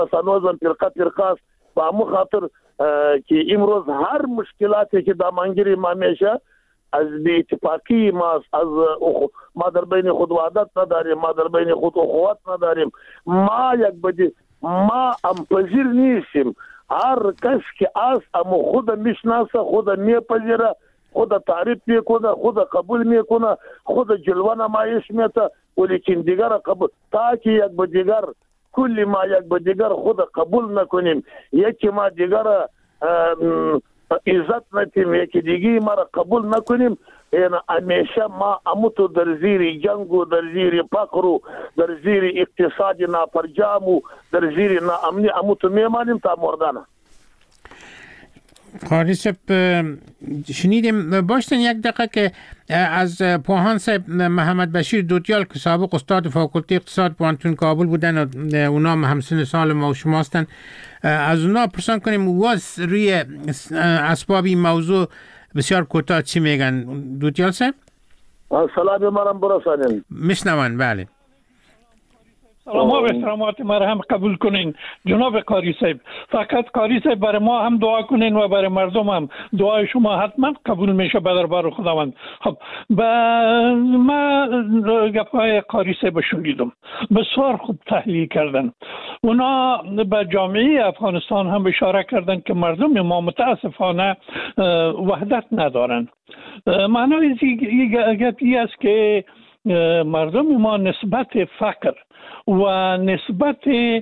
سنوزم فرقه است و همون خاطر که امروز هر مشکلاتی که دامنگیری ما میشه از بی اتفاقی ما در بین خود وحدت نداریم، ما در بین خود اخوت نداریم، ما هم پذیر نیستیم. هر کس که است اما خود میشناسه، خود میپذیره، خود تعریف میکنه، خود قبول میکنه، خود جلوه نمایش میده، ولیکن دیگر قبول تا که یک به دیگر کلی ما یک به دیگر خود قبول نکنیم، یکی ما دیگر عزت ندیم، یکی دیگه ما را قبول نکنیم، یعنی همیشه ما اموتو در زیر جنگ و در زیر فقر و در زیر اقتصاد ناپرجام و در زیر ناامنی اموتو میمانیم تا مردن. قاری صاحب شنیدیم باشتن یک دقیقه که از پوهان صاحب محمد بشیر دوتیال که سابق استاد فاکولته اقتصاد پوهنتون کابل بودن و اونا همسن سال ما و شما هستن، از اونا پرسان کنیم واس روی اسباب این موضوع بسیار کوتاه چی میگن دوتیال صاحب؟ سلام مرم برسانیم. میشنون. بله. سلام و احترامات مرا هم قبول کنین جناب قاری صاحب. فقط قاری صاحب برای ما هم دعا کنین و برای مردم هم دعای شما حتما قبول میشه به دربار خداوند. خب ما گپای قاری صاحب شنیدم، بسیار خوب تحلیل کردن. اونا به جامعه افغانستان هم اشاره کردن که مردم ما متاسفانه وحدت ندارن. معنای گپی است که مردم ما نسبت فقر و نسبت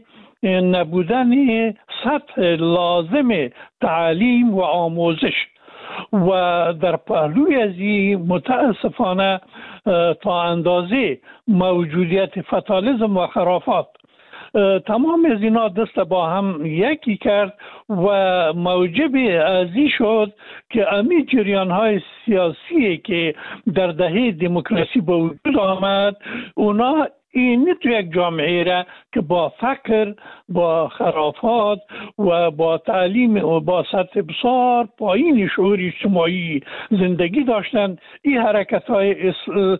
نبودن سطح لازم تعلیم و آموزش و در پهلوی از این متاسفانه تا اندازه موجودیت فتالیسم و خرافات، تمام از اینا دست با هم یکی کرد و موجب ازی شد که امی جریان های سیاسی که در دهه دموکراسی به وجود آمد، اونا این تو یک جامعه را که با فقر، با خرافات و با تعلیم و با سطح بسیار پایین شعور اجتماعی زندگی داشتند، این حرکت های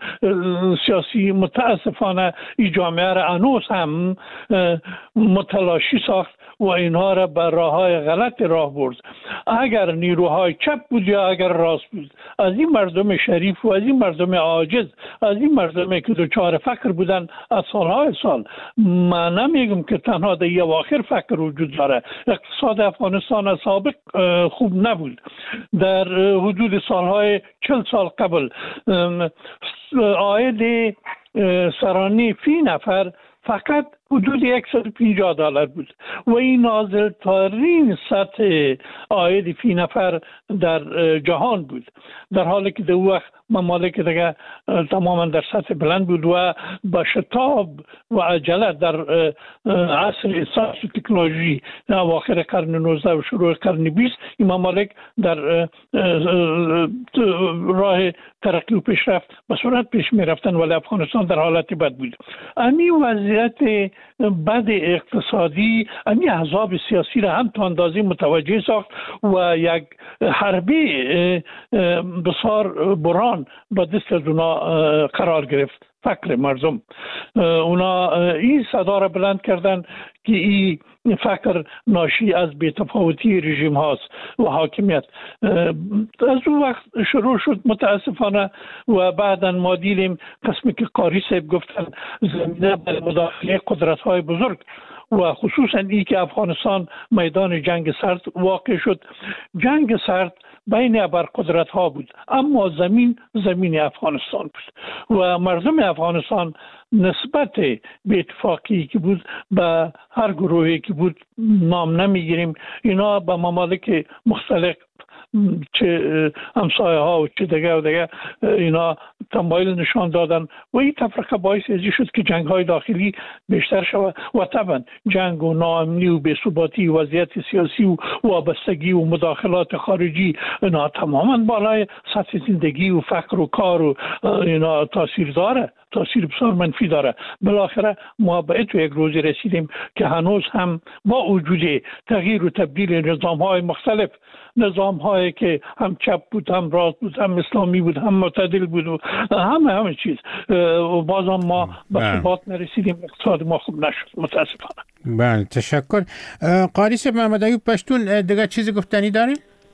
سیاسی متاسفانه این جامعه را هنوز هم متلاشی ساخت و اینها را به راههای غلط راه برد. اگر نیروهای چپ بود یا اگر راست بود، از این مردم شریف و از این مردم عاجز، از این مردمی که دچار فقر بودن از سالهای سال، من نمیگم که تنها در یه اواخر فقر وجود داره. اقتصاد افغانستان از سابق خوب نبود. در حدود سالهای 40 سال قبل عاید سرانه فی نفر فقط حدود $150 بود و این نازل ترین سطح عاید فی نفر در جهان بود، در حالی که در وقت ممالک دیگه تماما در سطح بلند بود و با شتاب و عجله در عصر ساینس و تکنولوژی اواخر قرن 19 و شروع قرن 20 این ممالک در راه ترقی و پیشرفت به سرعت پیش می رفتن، ولی افغانستان در حالت بد بود. امی وضعیت بد اقتصادی امی احزاب سیاسی را هم تا اندازه متوجه ساخت و یک حربی بسیار بران با دست از اونا قرار گرفت. فقر مردم، اونا این صدا را بلند کردن که این فقر ناشی از بی‌تفاوتی رژیم هاست و حاکمیت. از اون وقت شروع شد متاسفانه و بعدا ما دیدیم قسمی که قاری صاحب گفتن زمینه برای مداخله قدرت های بزرگ و خصوصا این که افغانستان میدان جنگ سرد واقع شد. جنگ سرد بین ابرقدرت ها بود، اما زمین افغانستان بود و مردم افغانستان نسبت به اتفاقی که بود به هر گروهی که بود نام نمیگیریم، اینا به ممالک مختلف چه همسایه ها و چه دیگه و دیگه اینا تمایل نشان دادن و این تفرقه باعث ازی شد که جنگ های داخلی بیشتر شود و طبعا جنگ و ناامنی و بی‌ثباتی و وضعیت سیاسی و وابستگی و مداخلات خارجی اینا تماما بالای سطح زندگی و فقر و کار و اینا تاثیر داره، تاثیر بسیار منفی داره. بالاخره ما به تو یک روزی رسیدیم که هنوز هم با وجود تغییر و تبدیل نظام های مختلف نظام هایی که هم چپ بود، هم راست بود، هم اسلامی بود، هم معتدل بود و همه چیز، و بازم ما به ثبات نرسیدیم، اقتصاد ما خوب نشد متاسفانه. بله تشکر. قاری صاحب محمد ایوب پشتون دیگه چیزی گفتنی داریم؟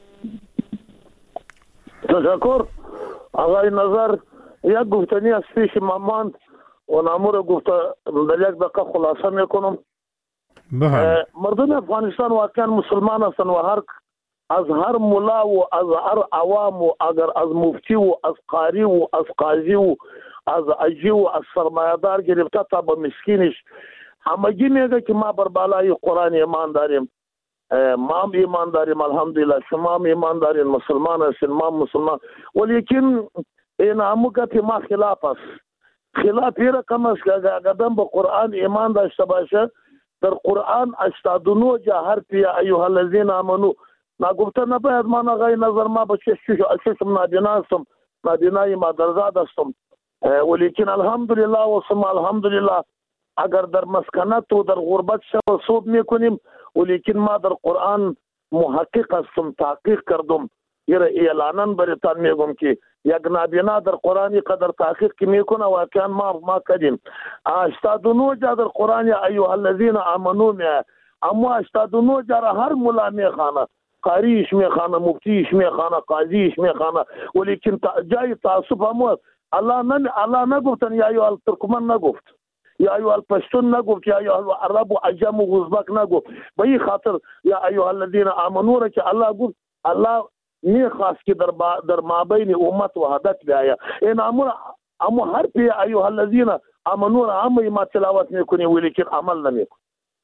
تشکر آقای نظر. یک گفتنی از پیش من ماند و نامور گفته در یک دقیقه خلاصه میکنم. مردم افغانستان واقعا مسلمان هستند و از هر ملا و از هر عوام و اگر از مفتی و از قاری و از قاضی و از اجی و از سرمایه‌دار گرفته تا به مسکینش همگی میگه که ما بر بالای قرآن ایمان داریم. ما هم ایمان داریم الحمدلله، شما هم ایمان دارین، مسلمان هستین، ما مسلمان. ولیکن این هموقت ما خلاف است. خلاف این رقم است که آدم به قرآن ایمان داشته باشه، در قرآن 89 جا حرف یا ایها الذین آمنو نگفته نباید. من آقای نظر ما به چشم نابینا هستم، نابینای مادرزاد هستم، ولیکن الحمدلله و ثم الحمدلله اگر در مسکنت و در غربت شب صوب میکنیم، ولیکن ما در قرآن محقق هستم، تحقیق کردم. یه اعلاناً برایتان میگم که یک نابینا در قرآن قدر تحقیق که میکنه واقعا ما کردیم. 89 جا در قرآن ایها الذین آمنو میه، اما 89 جا را هر ملا میخانه، قاریش میخانه، مفتیش میخانه، قاضیش میخانه، ولیکن جای تعصب هم الله نگفتن یا ایها الترکمن نگفت، یا ایها الپشتون نگفت، یا ایها العرب و عجم و ازبک نگفت. به این خاطر یا ایها الذین آمنو را که الله گفت، الله میخواست که در مابین امت وحدت بیاید. این اما هر پی ایها الذین آمنو را همه ما تلاوت میکنیم ولیکن عمل نمیکنیم.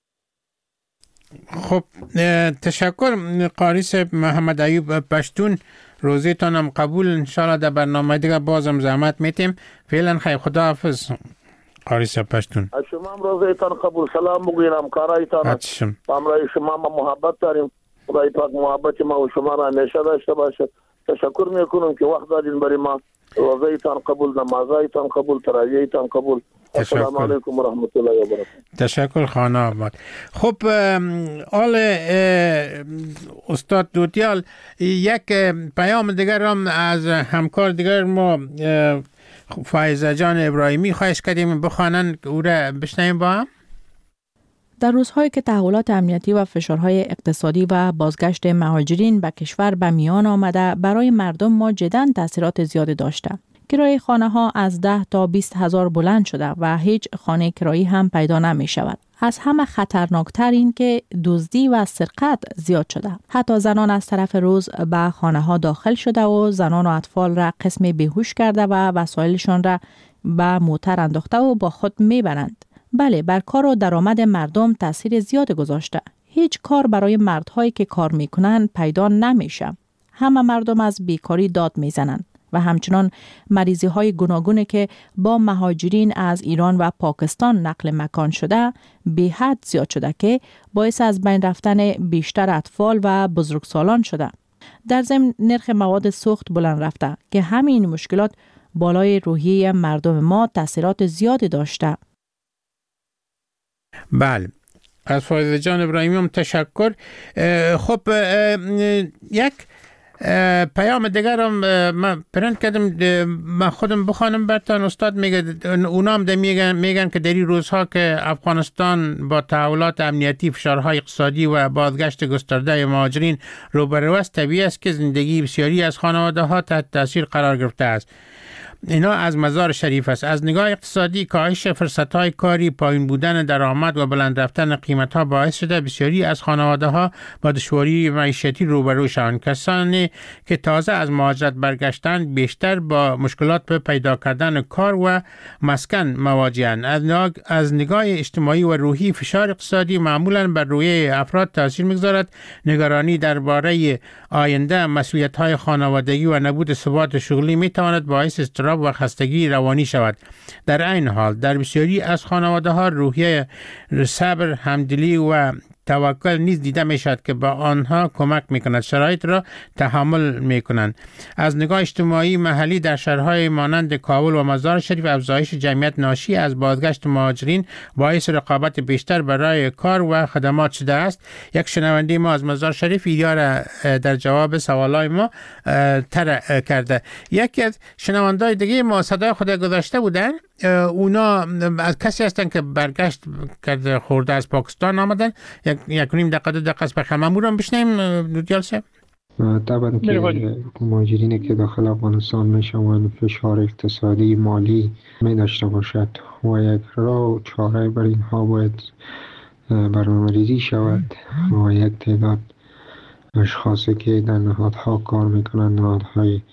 خب تشکر قاری صاحب محمد ایوب پشتون، روزیتان هم قبول. انشاءالله در برنامه دیگه بازم زحمت میتیم. فعلا خیر، خدا حافظ قاری صاحب پشتون. شما هم روزیتان قبول. سلام بگوین همکارایتان، امرای شما ما محبت داریم. خدای پاک محبت ما و شما را همیشه داشته باشه. تشکر میکنم که وقت دادین برای ما. روزیتان قبول، نمازایتان قبول، تراویحتان قبول. السلام علیکم و رحمت الله و برکاته. تشکر خانه آباد. خب آل استاد دوتیال، یک پیام دیگر هم از همکار دیگر ما فائزه جان ابراهیمی خواهش کردیم بخوانن، او را بشنویم با هم. در روزهایی که تحولات امنیتی و فشارهای اقتصادی و بازگشت مهاجرین به کشور به میان آمده، برای مردم ما جداً تاثیرات زیادی داشته. کرایه خانه ها از 10 تا 20 هزار بلند شده و هیچ خانه کرایی هم پیدا نمی شود. از همه خطرناکتر این که دزدی و سرقت زیاد شده. حتی زنان از طرف روز به خانه ها داخل شده و زنان و اطفال را قسم بیهوش کرده و وسایلشان را به موتر انداخته و با خود میبرند. بله، بر کار و درآمد مردم تاثیر زیاد گذاشته. هیچ کار برای مردهایی که کار میکنن پیدا نمیشه. همه مردم از بیکاری داد میزنند و همچنان مریضی های گوناگونی که با مهاجرین از ایران و پاکستان نقل مکان شده به حد زیاد شده که باعث از بین رفتن بیشتر اطفال و بزرگسالان شده. در ضمن نرخ مواد سوخت بلند رفته که همین مشکلات بالای روحیه مردم ما تاثیرات زیادی داشته. بله، از فائزه جان ابراهیمی هم تشکر. خب یک پیام دیگر هم من پرنت کردم، من خودم بخوانم براتون. استاد میگه اونا هم میگن که در این روزها که افغانستان با تحولات امنیتی، فشارهای اقتصادی و بازگشت گسترده مهاجرین روبرو است، طبیعی است که زندگی بسیاری از خانواده ها تحت تاثیر قرار گرفته است. اینا از مزار شریف است. از نگاه اقتصادی، کاهش فرصت‌های کاری، پایین بودن درآمد و بلند رفتن قیمت‌ها باعث شده بسیاری از خانواده‌ها با دشواری معیشتی روبرو شوند. کسانی که تازه از مهاجرت برگشتند بیشتر با مشکلات به پیدا کردن کار و مسکن مواجه‌اند. از نگاه اجتماعی و روحی، فشار اقتصادی معمولاً بر روحیه افراد تاثیر می‌گذارد. نگرانی درباره آینده، مسئولیت‌های خانوادگی و نبود ثبات شغلی می‌تواند باعث اضطراب و خستگی روانی شود. در این حال در بسیاری از خانواده ها روحیه صبر، همدلی و توکل نیز دیده می شود که با آنها کمک می کند، شرایط را تحمل می کنند. از نگاه اجتماعی محلی در شهرهای مانند کابل و مزار شریف افزایش جمعیت ناشی از بازگشت مهاجرین باعث رقابت بیشتر برای کار و خدمات شده است. یک شنونده ما از مزار شریف ایدیا در جواب سوالای ما طرح کرده. یکی از شنونده‌های دیگه ما صدای خود گذاشته بودن، اونا از کسی هستن که برگشت کرده خورده از پاکستان آمدن. یک نیم دقیقه 2 دقیقه است بخیر مامورم بشنیم دوتیال صاحب. طبعا که مهاجرینی که داخل افغانستان میشوند فشار اقتصادی مالی می داشته باشد و یک راه و چاره بر اینها باید برنامه‌ریزی شود و یک تعداد اشخاصی که در نهادها کار میکنند، نهادهای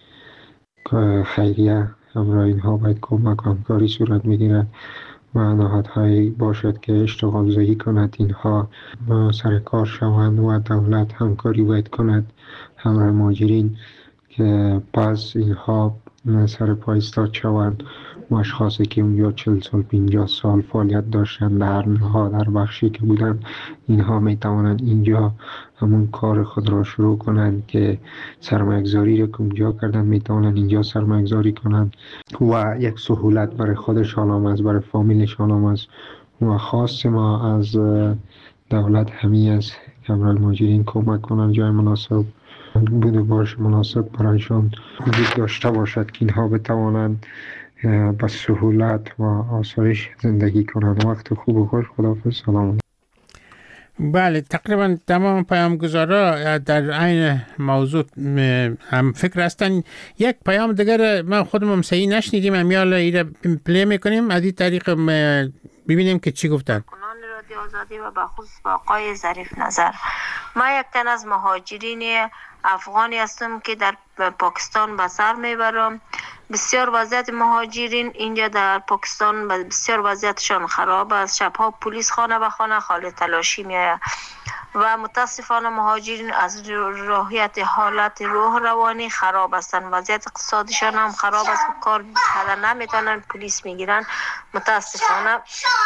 خیریه، همراه اینها باید کمک و همکاری صورت میگیرد و نهادهایی باشد که اشتغال زایی کند، اینها سر کار شوند و دولت همکاری باید کند همراه مهاجرین که پس اینها سر پا ایستاد شوند و اشخاصی که اونجا 40 سال 50 سال فعالیت داشتند در نهاد در بخشی که بودند، اینها میتوانند اینجا همون کار خود را شروع کنند که سرمایه‌گذاری را که اونجا کردند میتوانند اینجا سرمایه‌گذاری کنند و یک سهولت برای خودشان هم است، برای فامیلشان هم است. و خواست ما از دولت همین است که همراه مهاجرین کمک کنند، جای مناسب بوده باش مناسب برایشان وجود داشته باشد که اینها بتوانند با سهولت و آسایش زندگی کنند. وقت خوب و خوش. خداحافظ. سلام. بله، تقریبا تمام پیامگذارا در عین موضوع هم فکر هستن. یک پیام دیگر ما خودمون صحیح نشنیدیم، امیال ایره پلی میکنیم از این طریق ببینیم که چی گفتن. رادیو آزادی و بخصوص با آقای ظریف نظر، ما یک تن از مهاجرین افغانی هستم که در پاکستان به سر میبرم. بسیار وضعیت مهاجرین اینجا در پاکستان بسیار وضعیتشان خراب است. شبها پلیس خانه به خانه خالی تلاشی میآید و متاسفانه مهاجرین از راحیت حالت روح روانی خراب هستند. وضعیت اقتصادیشان هم خراب است، کار کردن نمیتونن، پلیس میگیرن. متاسفانه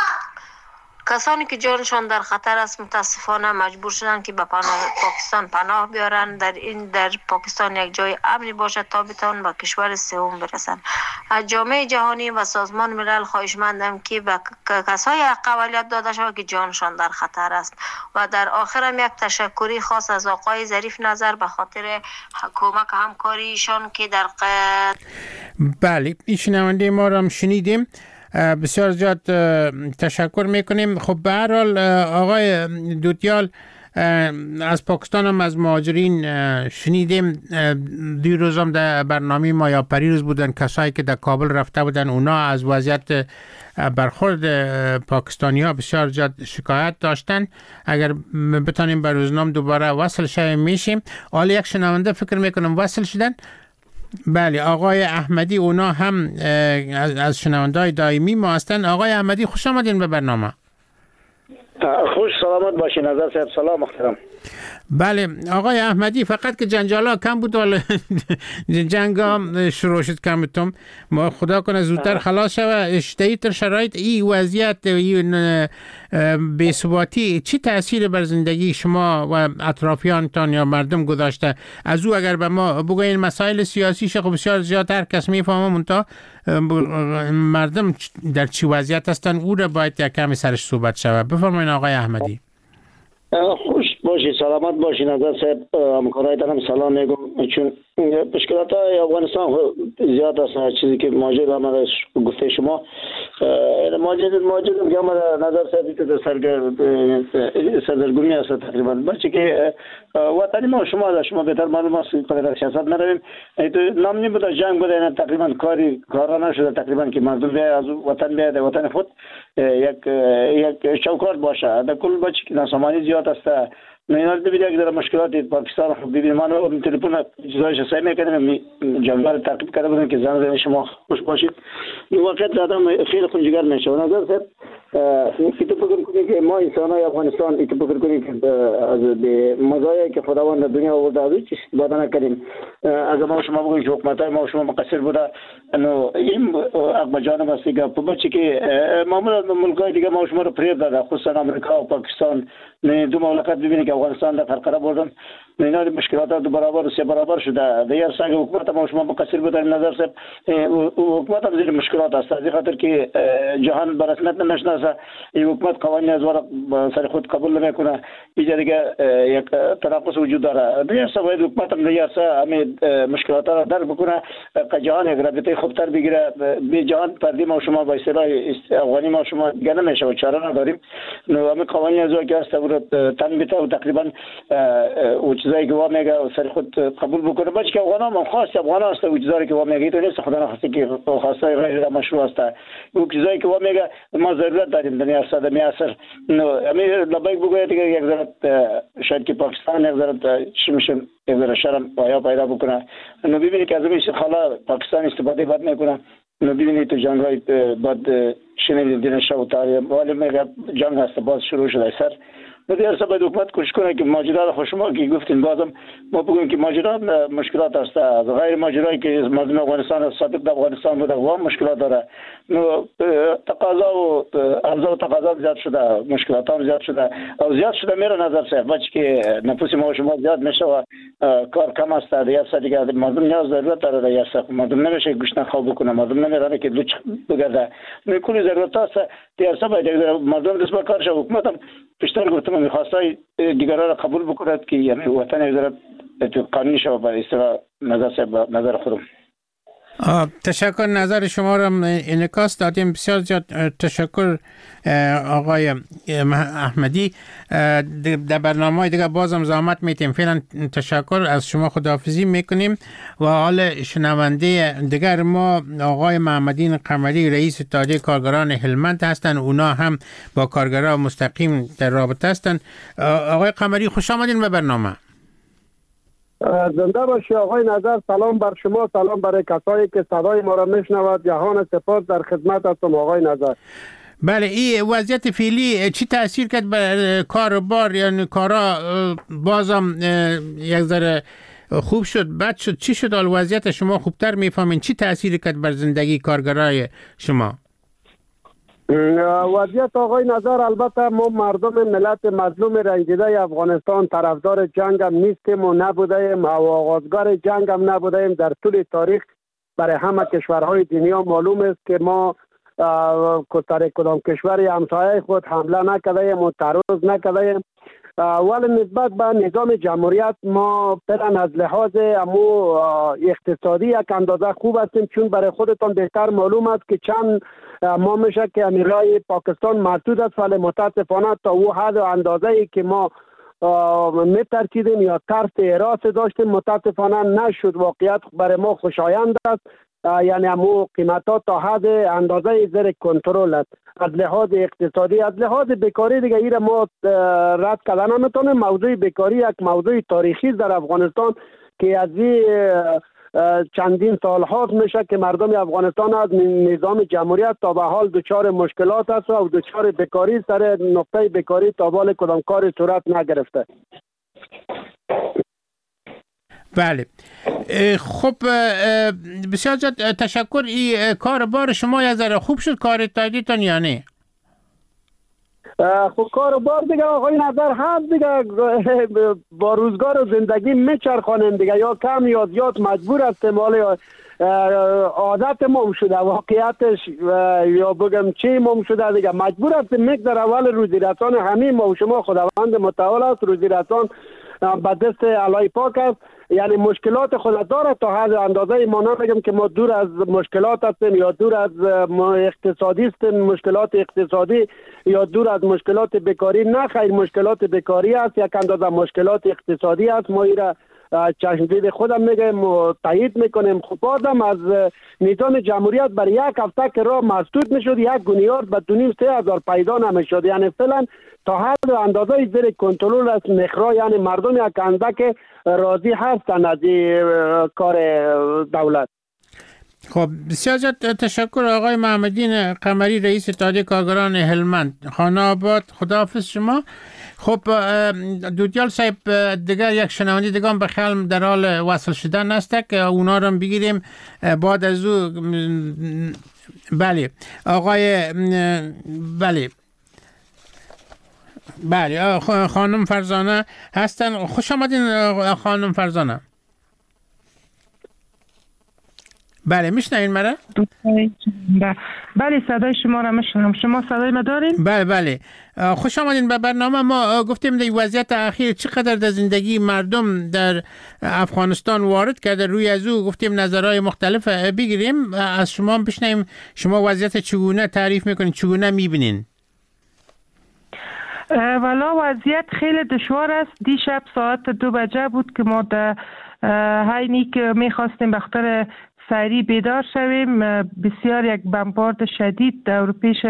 کسانی که جانشان در خطر است متاسفانه مجبور شدن که به پاکستان پناه بیارن. در پاکستان یک جای امنی باشد تا بتوان به کشور سوم برسن. از جامعه جهانی و سازمان ملل خواهشمندم که به کسای اقلیت داده شود که جانشان در خطر است. و در آخر هم یک تشکری خاص از آقای ظریف نظر به خاطر کمک همکاریشان که در بله، این شنونده ما را هم شنیدیم. بسیار زیاد تشکر میکنیم. خب به هر حال آقای دوتیال از پاکستان هم از مهاجرین شنیدیم. دیروز هم در برنامه ما یا پریروز بودن کسایی که در کابل رفته بودن، اونا از وضعیت برخورد پاکستانی ها بسیار زیاد شکایت داشتن. اگر بتانیم به روزنامه دوباره وصل شویم میشیم. حالا یک شنونده فکر میکنم وصل شدن. بله، آقای احمدی، اونا هم از شنونده‌های دائمی ما هستن. آقای احمدی خوش آمدین به برنامه. خوش سلامت باشین نظر صاحب. سلام محترم. بله آقای احمدی، فقط که جنجالا کم بود، ولی جنگ هم شروع شد کمتم. ما خدا کنه زودتر خلاص شوه. اشتهی تر شرایط این وضعیت این بی‌ثباتی چی تأثیر بر زندگی شما و اطرافیانتان یا مردم گذاشته؟ از او اگر به ما بگوین مسائل سیاسی خب بسیار زیاد هر کس میفهمه، منتها مردم در چی وضعیت هستن او را باید یک کمی سرش صحبت شود. بفرمایید آقای احمدی. خوش باشی، سلامت باشی نظر صاحب. همکارایتان هم سلام میگم. چون مشکلات های افغانستان زیاد است. چیزی که ماجد آمده گفته شما ماجد میگم نظر صاحب که سردرگمی است تقریبا. بچه که وطنی ما شما بهتر معلوم است که در سیاست نرویم. نام نیم بوده، جنگ بوده، تقریبا کارا نشده تقریبا که مردم بیاید از وطن بیاید وطن خود یک چوکاٹ باشه. در کل بچه که ناسامانی زیاد است. نه ببینید که در مشکلات پاکستان خب ببینید ما تلفن چیزایش سعی میکنیم جنگال تعقیب کرده بودیم که زن شما خوش باشید. این وقت آدم خیلی خونجگر میشه. نظر صاحب تو فکر کنید که ما انسانای افغانستان تو فکر کنید که از مزایایی که خداوند در دنیا آورده از چیز استفاده نکنیم. از ما شما بگویید حکومتای ما شما مقصر بوده. انه این اقبا جانب است که بچه که معمولا ملکای دیگه ما شما رو پریر داده، خصوصا امریکا و پاکستان نه دو مملکت ببینید که افغانستان در قرقره بردن اینا مشکلات دو برابر و سه برابر شده دیگر ساگ حکومت ما شما مقصر بود در نظر سب حکومت هم زیر مشکلات است از خاطر که جهان به رسمیت نشناسه این حکومت قوانین از ور سر خود قبول نمیکنه اینجا دیگه یک تناقض وجود داره دیگر سب باید حکومت هم دیگر همین مشکلات را درک بکنه که جهان یک رابطه خوبتر بگیره به جهان پردی ما شما با اصطلاح افغانی ما شما دیگه نمیشه و چاره نداریم نو همین قوانین از ور که است تنبیه و تقریبا چیزایی که وامیگه سر خود قبول بکنه باشه که افغان هم خاص افغان است و چیزایی که وامیگه تو نیست خدا نخواسته که خواسته غیر مشروع است و چیزایی که وامیگه ما ضرورت داریم دنیا صد میاسر نو همین لبیک بگوید که یک ذره شاید که پاکستان یک ذره چی میشه یک ذره شرم پایا پیدا بکنه نو ببینید که از این حالا پاکستان استفاده بد میکنه نو ببینید تو جنگای بعد شنیدین دینش و تاریخ ولی میگه جنگ است باز شروع شده سر دیگر سبب حکومت کوشش کنه که ماجرا رو شما که گفتین بازم ما بگویم که ماجرا مشکلات است از غیر ماجرایی که مردم افغانستان سابق افغانستان بوده و مشکلات داره نو تقاضا و عرضه و تقاضا زیاد شده مشکلات هم زیاد شده او زیاد شده میره نظر سه بچه که نفوس ما شما زیاد میشه و کار کم است دیگر سه دیگه مردم نیاز ضرورت داره دیگر سه مردم نمیشه گوشت خواب بکنه مردم نمیره که لوچ بگرده نو کلی ضرورت است دیگر سه باید مردم دست به کارش حکومت هم بیشتر گفتم می‌خواستای دیگران را قبول بکند که یعنی وطن یک ذره قانونی شود به اصطلاح نظر خودم. تشکر نظر شما را انعکاس دادیم بسیار زیاد تشکر آقای احمدی در برنامه دیگه بازم زحمت میتیم فعلا تشکر از شما خداحافظی میکنیم و حال شنونده دیگر ما آقای محمدین قمری رئیس اتحادیه کارگران هلمند هستند اونا هم با کارگران مستقیم در رابطه هستند آقای قمری خوش آمدین به برنامه زنده باشی آقای نظر سلام بر شما سلام برای کسایی که صدای ما را میشنود جهان سپاس در خدمت هستم آقای نظر بله این وضعیت فعلی چی تاثیر کرد بر کار و بار یعنی کارا بازم یک ذره خوب شد بد شد چی شد وضعیت شما خوبتر میفهمین چی تاثیر کرد بر زندگی کارگرای شما وضعیت آقای نظر البته ما مردم ملت مظلوم رنجیده افغانستان طرفدار جنگ هم نیستیم و نبودیم و آغازگر جنگ هم نبودیم در طول تاریخ برای همه کشورهای دنیا معلوم است که ما در کدام کشوری همسایه خود حمله نکردیم و تعرض نکردیم ولی نسبت به نظام جمهوریت ما فعلا از لحاظ امو اقتصادی یک اندازه خوب هستیم چون برای خودتان بهتر معلوم است که چند ما میشه که امیرای پاکستان محدود است ولی متاسفانه تا او حد و اندازه ای که ما میترسیدیم یا ترس حراس داشتیم متاسفانه نشد واقعیت برای ما خوشایند است یعنی امو قیمتا تا حد اندازه زیر کنترل است از لحاظ اقتصادی از لحاظ بیکاری دیگه ایره ما رد کردن نمیتونیم موضوع بیکاری یک موضوع تاریخی در افغانستان که از چندین سال هاست میشه که مردم افغانستان از نظام جمهوریت تا به حال دچار مشکلات است و دچار بیکاری سر نقطه بیکاری تا بال کدام کاری صورت نگرفته بله خب بسیار زیاد تشکر این کار بار شما یک ذره خوب شد کار اتحادیتان یا نه خب کار بار دیگه آقای نظر هست دیگه با روزگار و زندگی میچرخانیم دیگه یا کم یا زیاد مجبور هستیم حالا عادت مم شده واقعیتش یا بگم چی مم شده دیگه مجبور هستیم در اول روزی رسان همین ما و شما خداوند متعال است روزی رسان به دست الهی پاک است یعنی مشکلات خود داره تا حد اندازه ما نمیگم که ما دور از مشکلات هستیم یا دور از اقتصادی هستیم مشکلات اقتصادی یا دور از مشکلات بیکاری نه خیر مشکلات بیکاری است یک اندازه مشکلات اقتصادی است ما ایرا چشم دید خودم میگم و تایید میکنیم خب بازم از نظام جمهوریت برای یک هفته که راه مسدود میشد یک گونیارد به 2,500 پیدا نمیشد یعنی فعلا تا حد اندازه زیر کنترل است نخرا یعنی مردم یک اندک راضی هستند از کار دولت خب بسیار زیاد تشکر آقای محمدین قمری رئیس اتحادیه کارگران هلمند خانه آباد خداحافظ شما خب دودیال صاحب دیگر یک شنونده دیگه به خیال در حال وصل شدن است که اونا رو بگیریم بعد از او بله آقای بله بله خانم فرزانه هستن. خوش آمدین خانم فرزانه. بله میشنوین مرا؟ بله صدای شما را میشنوم. شما صدای ما دارین؟ بله خوش آمدین به برنامه. ما گفتیم در وضعیت اخیر چقدر در زندگی مردم در افغانستان وارد کرده، روی از او گفتیم نظرهای مختلف بگیریم. از شما بشنویم شما وضعیت چگونه تعریف میکنین، چگونه میبینین؟ والا وضعیت خیلی دشوار است. دیشب ساعت 2 بجه بود که ما در حینی که میخواستیم بخاطر سریع بیدار شویم، بسیار یک بمبارد شدید در پیش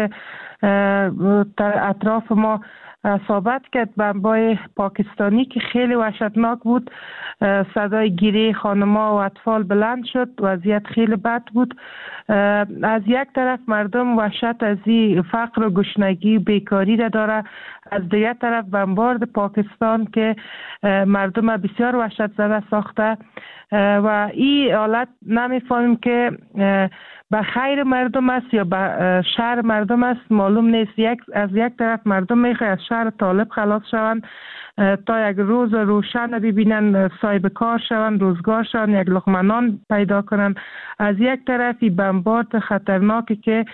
اطراف ما اصابت کرد. بمبای پاکستانی که خیلی وحشتناک بود. صدای گریه خانم‌ها و اطفال بلند شد. وضعیت خیلی بد بود. از یک طرف مردم وحشت از این فقر و گشنگی و بیکاری را داره، از دیگر طرف بمبارد پاکستان که مردم بسیار وحشت زده ساخته و این حالت نمیفهمیم که به خیر مردم است یا به شر مردم است، معلوم نیست. از یک طرف مردم میخواه از شر طالب خلاص شوند تا یک روز روشن ببینن، صاحب کار شوند، روزگار شوند، یک لقمه نان پیدا کنن. از یک طرفی بمبارد خطرناکی که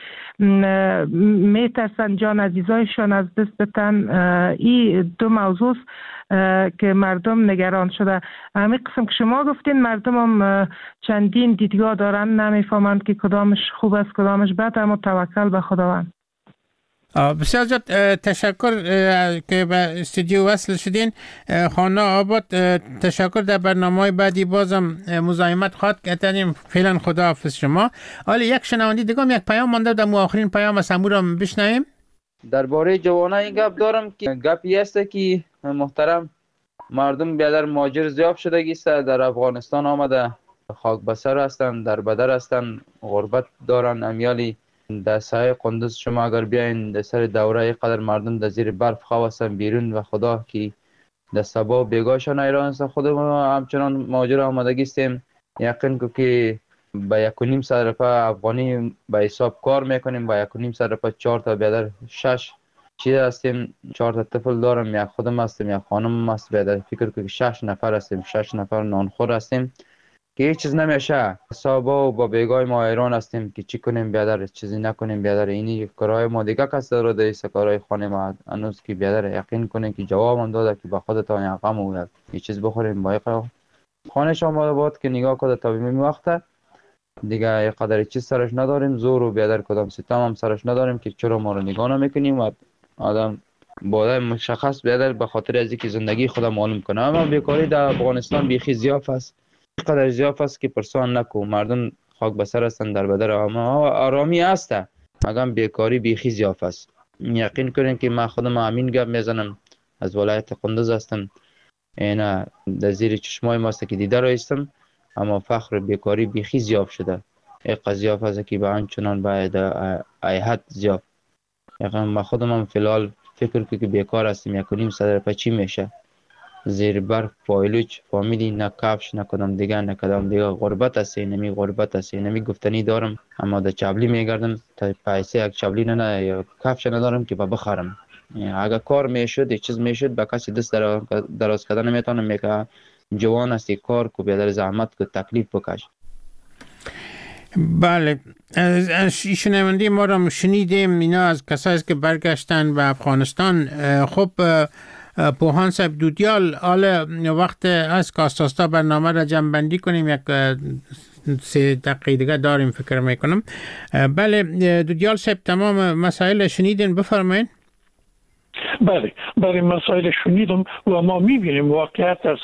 میترسن جان عزیزایشان از دست بتن. این دو موضوع که مردم نگران شده. همین قسم که شما گفتین مردم هم چندین دیدگاه دارن، نمیفهمند که کدامش خوب است کدامش بد، اما توکل به خداوند. بسیار زیاد تشکر که به استودیو وصل شدین. خانه آباد تشکر. در برنامه‌های بعدی بازم مزاحمت خواهد کردیم. فعلا خداحافظ شما. حالا یک شنونده دیگه یک پیام مانده، در آخرین پیام از همو را بشنویم. درباره جوانان این گپ دارم که گپی است که محترم مردم بیادر مهاجر زیاد شدگی است، در افغانستان آمده خاک بسر هستند، در بدر هستند، غربت دارن. امیالی در سایه قندوز شما اگر بیاین در سر دوره قدر مردم در زیر برف خواه بیرون و خدا که در سبا بیگاشان ایران است. خود ما همچنان مهاجر آمدگی استیم. یقین که با 1.5 صرفه افغانی به حساب کار میکنیم، با 1.5 صرفه 4 تا بیادر 6 چیز هستیم. 4 تا طفل دارم، یک خودم هستیم، یک خانم هست. بیادر فکر که 6 نفر هستیم، 6 نفر نانخور هستیم که هیچ چیز نمیشه. حسابا و با بیگای ما ایران هستیم که چی کنیم بیادر، چیزی نکنیم بیادر. اینی کارهای ما دیگه کس داره دیست کارهای خانه ما هنوز که بیادر یقین کنیم که جواب هم داده که با خودتان یک غم و یک چیز بخوریم با یک خانه شما بود که نگاه کنه تا بیم وقته دیگه یک قدر چیز سرش نداریم، زور و بیادر کدام ستم هم سرش نداریم که چرا ما رو نگاه نمیکنیم و آدم باید مشخص بیادر به خاطر از اینکه زندگی خودم معلوم کنه. اما بیکاری در افغانستان بیخی زیاف است، قدر زیاف است که پرسان نکو. مردم خاک بسر هستند در بدر، اما آرامی است مگر بیکاری بیخی زیاف است. یقین کنین که من خودم همین گپ میزنم، از ولایت قندوز هستم، اینا در زیر چشمای ماست که دیده رایستم، اما فقر بیکاری بیخی زیاف شده. این قضیه است که به آنچنان باید ایحد زیاف. یقین من خودم هم فیلال فکر که بیکار هستیم. 1.5 صدر چی میشه؟ زیر برف پایلوچ فامیلی نه کفش نه کدام دیگه نه کدام دیگه. غربت است، اینمی غربت است. اینمی گفتنی دارم اما در چبلی میگردم تا پیسه یک چبلی نه یا کفش ندارم که بخرم. اگر کار میشد یک چیز میشد به کسی دست دراز کردن نمیتونم. میگه جوان هستی کار کو بیادر زحمت کو تکلیف بکش. بله شنوندی ما را شنیدیم. اینا از کسایی که برگشتن به افغانستان. خب پوهان صاحب دودیال، حالا وقت از که اساسا برنامه را جمع بندی کنیم. یک 3 دقیقه دیگه داریم فکر میکنم. بله دودیال صاحب تمام مسائل شنیدین، بفرمایید. بله مسائل شنیدم و ما میبینیم واقعیت است.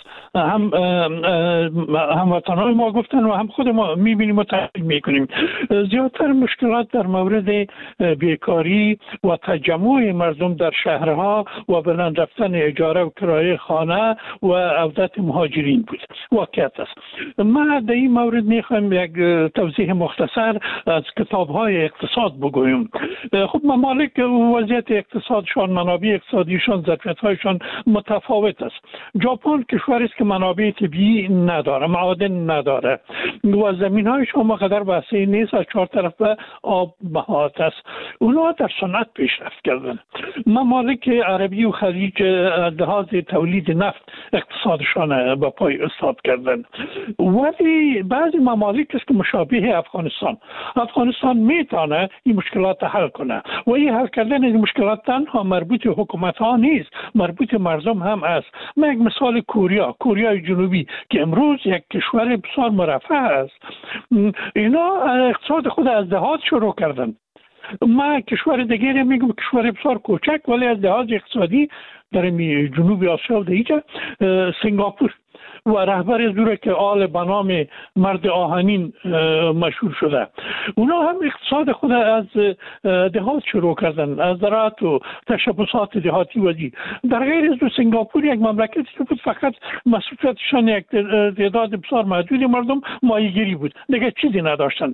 هم وطنهای ما گفتن و هم خود ما میبینیم و تحلیل میکنیم. زیادتر مشکلات در مورد بیکاری و تجمع مردم در شهرها و بلند رفتن اجاره و کرایه خانه و عودت مهاجرین بود. واقعیت است. من در این مورد میخوایم یک توضیح مختصر از کتاب‌های اقتصاد بگویم. خب ممالک وضعیت اقتصادشان منابع منابع اقتصادیشان ظرفیت‌هایشان متفاوت است. ژاپن کشوری است که منابع طبیعی نداره، معادن نداره و زمین‌هایش هم قدر وسیع نیست، از 4 طرف به آب محاط است. اونها در صنعت پیشرفت کردن. ممالک عربی و خلیج لحاظ تولید نفت اقتصادشان به پای استاد کردن. ولی بعضی ممالک است که مشابه افغانستان میتونه این مشکلات حل کنه و این حل کردن این مشکلات تنها مربوط حکومت ها نیست، مربوط مردم هم است. من یک مثال کوریای جنوبی که امروز یک کشور بسیار مرفه است، اینا اقتصاد خود از دهات شروع کردن. ما کشور دیگری میگم کشور بسیار کوچک ولی از لحاظ اقتصادی در جنوب آسیا و دیگه سنگاپور و رهبر زوره که آل به نام مرد آهنین مشهور شده، اونا هم اقتصاد خود از دهات شروع کردن، از زراعت و تشبثات دهاتی و دی. در غیر از سنگاپور یک مملکتی بود فقط مصرفیاتشان یک تعداد بسیار محدود مردم ماهیگیری بود، دیگه چیزی نداشتن.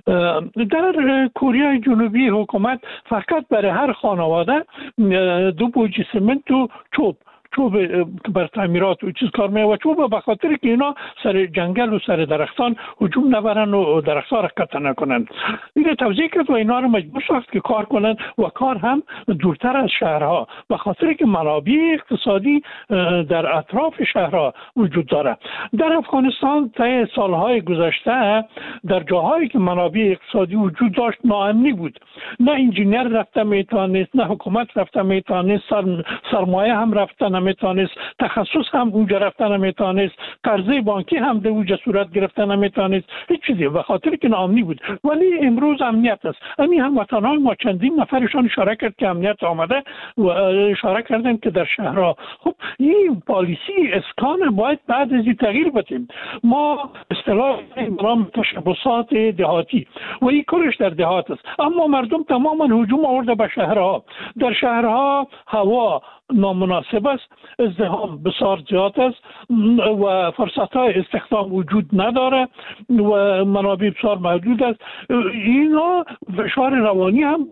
در کره جنوبی حکومت فقط برای هر خانواده 2 بوجی سمنت و چوب بر تعمیرات و چیز کار می‌کنه و چوب به خاطر که اینا سر جنگل و سر درختان هجوم نبرن و درخت‌ها را قطع نکنن. دیگه توضیح کرد و اینا رو مجبور ساخت که کار کنن و کار هم دورتر از شهرها به خاطر که منابع اقتصادی در اطراف شهرها وجود داره. در افغانستان طی سالهای گذشته در جاهایی که منابع اقتصادی وجود داشت ناامنی بود، نه انجینر رفته میتونست، نه حکومت رفته میتونست، سرمایه هم رفته نمیتونست، تخصص هم اونجا رفته نمیتونست، قرضه بانکی هم در اونجا صورت گرفته نمیتونست، هیچ چیزی، به خاطر که ناامنی بود. ولی امروز امنیت است. همین هموطنان ما چندین نفرشان اشاره کرد که امنیت آمده و اشاره کردن که در شهرها. خب این پالیسی اسکان باید بعد از این تغییر بدیم. ما اصطلاح نام تشبثات دهاتی و این کلش در دهات است، اما مردم تماما هجوم آورده به شهرها. در شهرها هوا نامناسب است، ازدحام بسیار زیاد است و فرصت‌های استخدام وجود نداره و منابع بسیار محدود است. اینا فشار روانی هم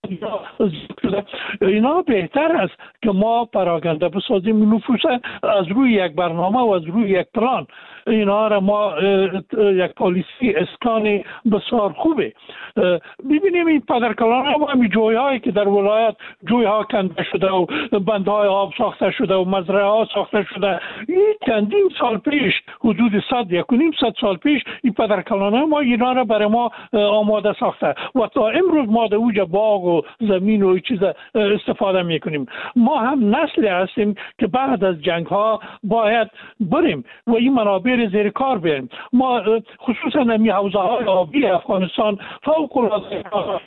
اینا بهتر است که ما پراکنده بسازیم نفوس از روی یک برنامه و از روی یک پلان. اینا را ما یک پالیسی اسکان بسیار خوبه. ببینیم این پدرکلان ها و همین جوی‌هایی که در ولایت جوی‌ها کنده شده و بندهای آب ساخته شده و مزرعه ها ساخته شده، این چندین سال پیش، حدود 100 سال پیش این پدرکلان ها ما اینا را برای ما آماده ساخته و تا امروز ما در اوج باغ و زمین و چیز استفاده میکنیم. ما هم نسلی هستیم که بعد از جنگ ها باید بریم و این منابع زیر کار بیاریم. ما خصوصا این حوزه های آبی افغانستان فوق العاده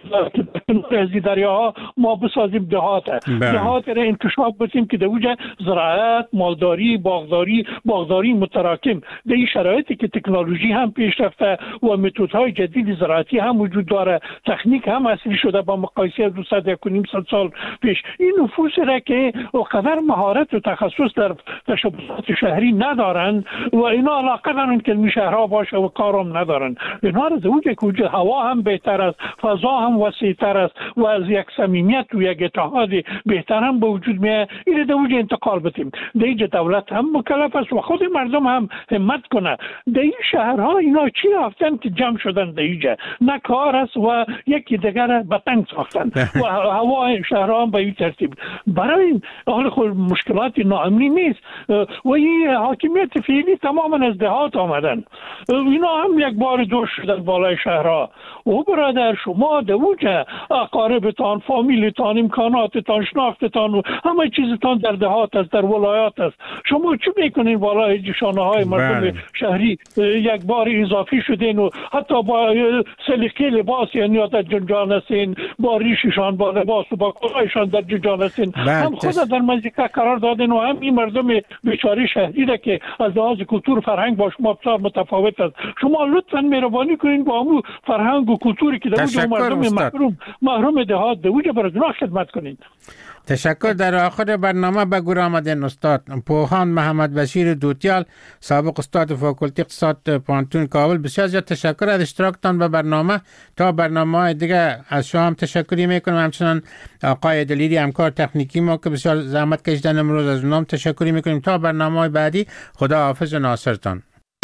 از دریاها ما بسازیم دهات را انکشاف بدیم که در اوج زراعت، مالداری، باغداری متراکم. در این شرایطی که تکنولوژی هم پیشرفته و متدهای جدید زراعتی هم وجود داره، تکنیک هم اصلی شده با مقایسه 200 سال پیش، این نفوس را که قدر مهارت و تخصص در تشبثات شهری ندارن و اینا علاقه دارن که می شهرها باشه و کارم ندارن. اینا را زوجه که هوا هم بهتر است، فضا هم وسیع‌تر است و از یک صمیمیت و یک اتحاد بهتر هم به وجود میاد. این زوجه انتقال بدیم. دیگه دولت هم مکلف است و خود مردم هم همت کنه. در این شهرها اینا چی رفتن که جمع شدن دیگه؟ نه کار است و یکی دیگر به تنگ ساختن و هوا شهرها هم به این ترتیب. برای این حال خود مشکلات ناامنی نیست و این حاکمیت فعلی تماما از دهات آمدن. اینا هم یک بار دور شدن بالای شهرها. او برادر شما دوجه اقاربتان، فامیلتان، امکاناتتان، شناختتان و همه چیزتان در دهات است، در ولایات است. شما چی میکنین بالای شانه های مردم شهری یک بار اضافی شدین و حتی با سلیقه لباس یعنی در جنجال هستین، با ریششان، با لباس و با کلاهشان در جنجال هستین. هم خود در مزیکا قرار دادن و هم این مردم بیچاره شهری را که از لحاظ کلتور فرهنگ با شما بسیار متفاوت است. شما لطفاً مهربانی کنین با همون فرهنگ و کلتوری که در مردم محروم دهات در اوج برای خدمت کنین. تشکر. در آخر برنامه به گور آمدین استاد پوهان محمد بشیر دوتیال، سابق استاد فاکولته اقتصاد پانتون کابل. بسیار زیاد تشکر از اشتراکتان به برنامه. تا برنامه دیگه از شما هم تشکری میکنم، همچنان آقای دلیری همکار تکنیکی ما که بسیار زحمت کشیدن امروز، از اونام تشکری میکنیم. تا برنامه بعدی، خدا حافظ و ناصرتان.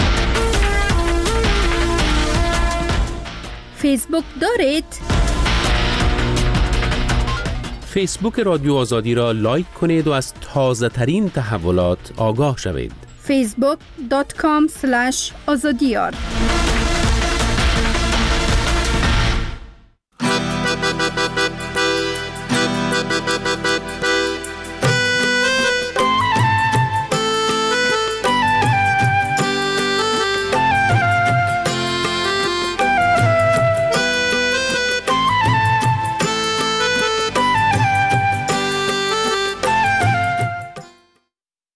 فیسبوک دارید؟ فیسبوک رادیو آزادی را لایک کنید و از تازه ترین تحولات آگاه شوید. facebook.com/azadiyar